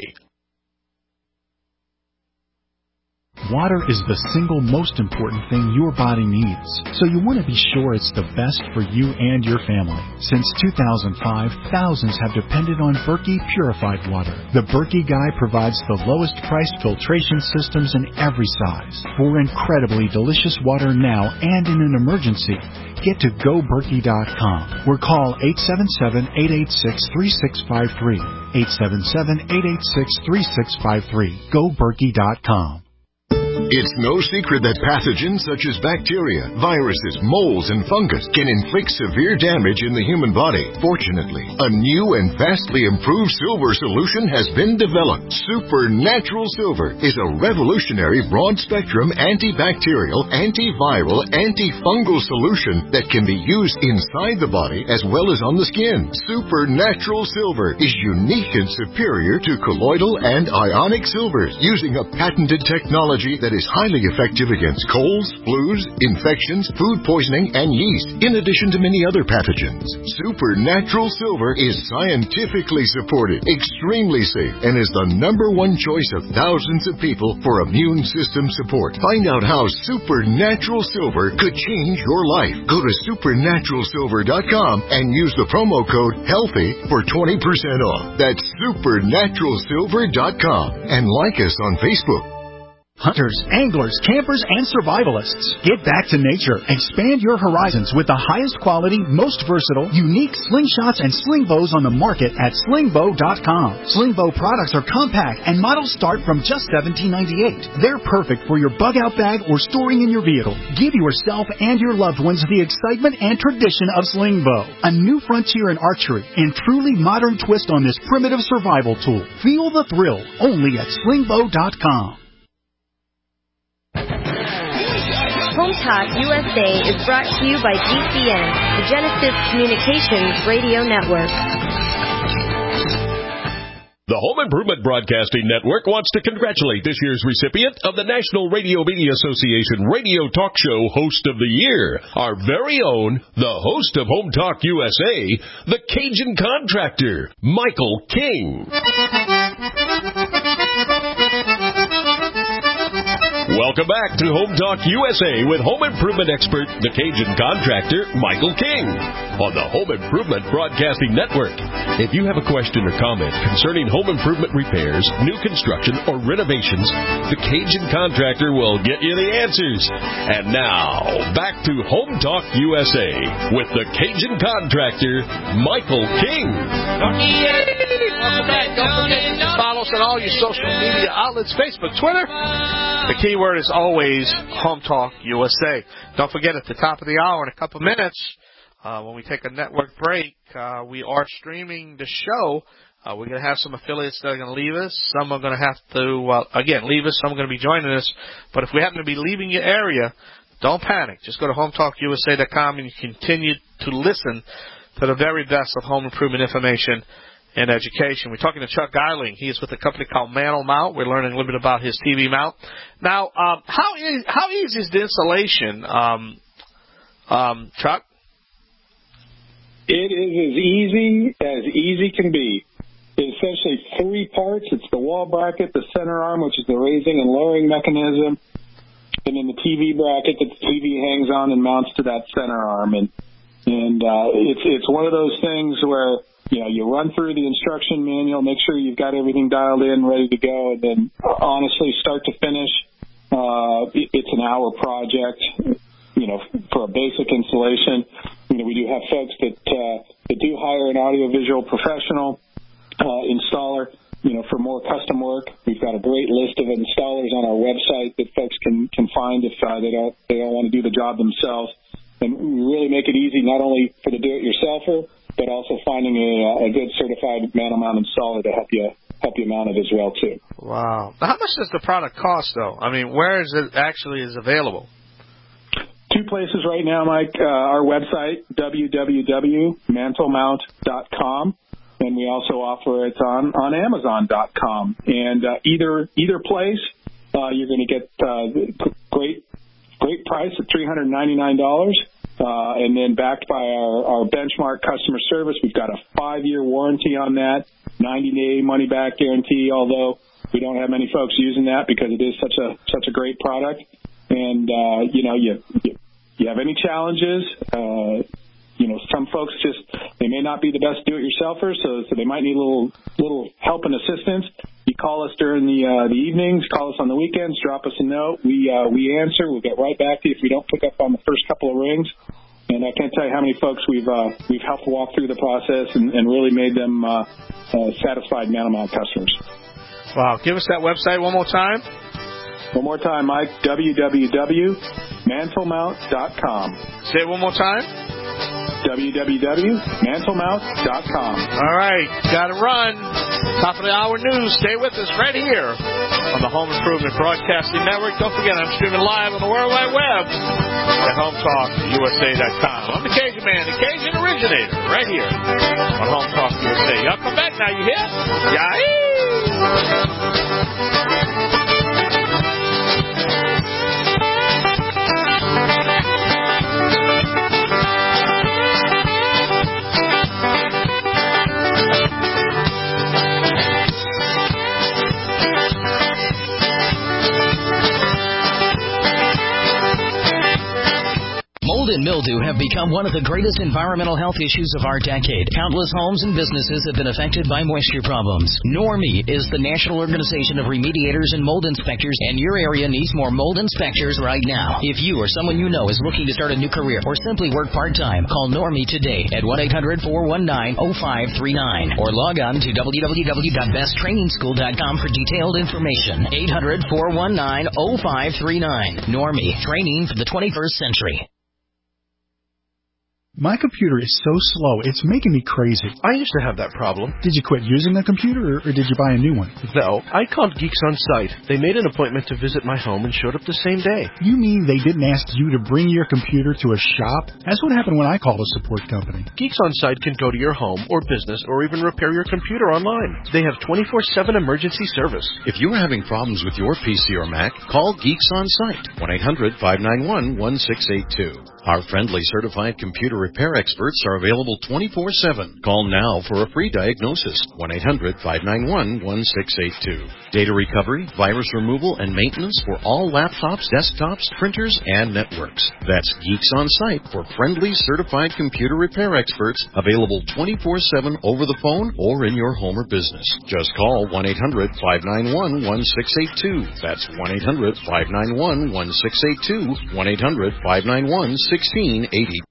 Water is the single most important thing your body needs, so you want to be sure it's the best for you and your family. Since two thousand five, thousands have depended on Berkey purified water. The Berkey Guy provides the lowest priced filtration systems in every size. For incredibly delicious water now and in an emergency, get to go berkey dot com or call eight seven seven, eight eight six, three six five three. eight seven seven, eight eight six, three six five three. go berkey dot com. It's no secret that pathogens such as bacteria, viruses, molds, and fungus can inflict severe damage in the human body. Fortunately, a new and vastly improved silver solution has been developed. Supernatural Silver is a revolutionary broad-spectrum antibacterial, antiviral, antifungal solution that can be used inside the body as well as on the skin. Supernatural Silver is unique and superior to colloidal and ionic silvers, using a patented technology that is highly effective against colds, flus, infections, food poisoning, and yeast, in addition to many other pathogens. Supernatural Silver is scientifically supported, extremely safe, and is the number one choice of thousands of people for immune system support. Find out how Supernatural Silver could change your life. Go to supernatural silver dot com and use the promo code HEALTHY for twenty percent off. That's supernatural silver dot com. And like us on Facebook. Hunters, anglers, campers, and survivalists. Get back to nature. Expand your horizons with the highest quality, most versatile, unique slingshots and sling bows on the market at sling bow dot com. Sling bow products are compact and models start from just seventeen ninety-eight. They're perfect for your bug-out bag or storing in your vehicle. Give yourself and your loved ones the excitement and tradition of sling bow. A new frontier in archery and truly modern twist on this primitive survival tool. Feel the thrill only at sling bow dot com. Home Talk U S A is brought to you by G C N, the Genesis Communications Radio Network. The Home Improvement Broadcasting Network wants to congratulate this year's recipient of the National Radio Media Association Radio Talk Show Host of the Year, our very own, the host of Home Talk U S A, the Cajun Contractor, Michael King. Welcome back to Home Talk U S A with home improvement expert, the Cajun Contractor, Michael King, on the Home Improvement Broadcasting Network. If you have a question or comment concerning home improvement repairs, new construction, or renovations, the Cajun Contractor will get you the answers. And now, back to Home Talk U S A with the Cajun Contractor, Michael King. Welcome back. Don't forget to follow us on all your social media outlets, Facebook, Twitter. The keyword is always Home Talk U S A. Don't forget, at the top of the hour, in a couple minutes, uh, when we take a network break, uh, we are streaming the show. Uh, we're going to have some affiliates that are going to leave us. Some are going to have to, uh, again, leave us. Some are going to be joining us. But if we happen to be leaving your area, Don't panic. Just go to home talk U S A dot com and you continue to listen to the very best of home improvement information and education. We're talking to Chuck Geiling. He is with a company called Mantle Mount. We're learning a little bit about his T V mount. Now, um, how, is, how easy is the installation, um, um, Chuck? It is as easy as easy can be. It's essentially three parts. It's the wall bracket, the center arm, which is the raising and lowering mechanism, and then the T V bracket that the T V hangs on and mounts to that center arm. And and uh, it's it's one of those things where, you know, you run through the instruction manual, make sure you've got everything dialed in, ready to go, and then honestly, start to finish, uh, it's an hour project. You know, for a basic installation, you know, we do have folks that uh, that do hire an audiovisual professional uh, installer. You know, for more custom work, we've got a great list of installers on our website that folks can can find if uh, they don't they don't want to do the job themselves. And we really make it easy not only for the do-it-yourselfer, but also finding a, a good certified Mantle Mount installer to help you help you mount it as well too. Wow! Now, how much does the product cost, though? I mean, where is it actually is available? Two places right now, Mike. Uh, our website, w w w dot mantle mount dot com, and we also offer it on, on amazon dot com. And uh, either either place, uh, you're going to get uh, great great price at three hundred ninety-nine dollars. Uh, and then backed by our, our benchmark customer service, we've got a five-year warranty on that, ninety-day money-back guarantee, although we don't have many folks using that because it is such a such a great product. And, uh, you know, you, you you have any challenges, uh, you know, some folks just, they may not be the best do-it-yourselfers, so, so they might need a little little help and assistance. You call us during the uh, the evenings, call us on the weekends, drop us a note. We uh, we answer. We'll get right back to you if we don't pick up on the first couple of rings. And I can't tell you how many folks we've uh, we've helped walk through the process and, and really made them uh, uh, satisfied Mantle Mount customers. Wow. Give us that website one more time. One more time, Mike, w w w dot mantle mount dot com. Say it one more time. w w w dot mantle mount dot com. All right, got to run. Top of the hour news. Stay with us right here on the Home Improvement Broadcasting Network. Don't forget, I'm streaming live on the World Wide Web at home talk U S A dot com. I'm the Cajun Man, the Cajun originator, right here on Home Talk U S A. Y'all come back now, you hear? Yeah. Mold and mildew have become one of the greatest environmental health issues of our decade. Countless homes and businesses have been affected by moisture problems. Normie is the national organization of remediators and mold inspectors, and your area needs more mold inspectors right now. If you or someone you know is looking to start a new career or simply work part-time, call Normie today at one eight hundred four one nine oh five three nine or log on to w w w dot best training school dot com for detailed information. eight hundred four one nine oh five three nine. Normie, training for the twenty-first century. My computer is so slow, it's making me crazy. I used to have that problem. Did you quit using the computer, or, or did you buy a new one? No, I called Geeks On Site. They made an appointment to visit my home and showed up the same day. You mean they didn't ask you to bring your computer to a shop? That's what happened when I called a support company. Geeks On Site can go to your home or business or even repair your computer online. They have twenty-four seven emergency service. If you are having problems with your P C or Mac, call Geeks On Site, one eight hundred five nine one one six eight two. Our friendly certified computer repair experts are available twenty-four seven. Call now for a free diagnosis, one eight hundred five nine one one six eight two. Data recovery, virus removal, and maintenance for all laptops, desktops, printers, and networks. That's Geeks On Site for friendly certified computer repair experts, available twenty-four seven over the phone or in your home or business. Just call one eight hundred five nine one one six eight two. That's one eight hundred five nine one one six eight two, one eight hundred five nine one one six eight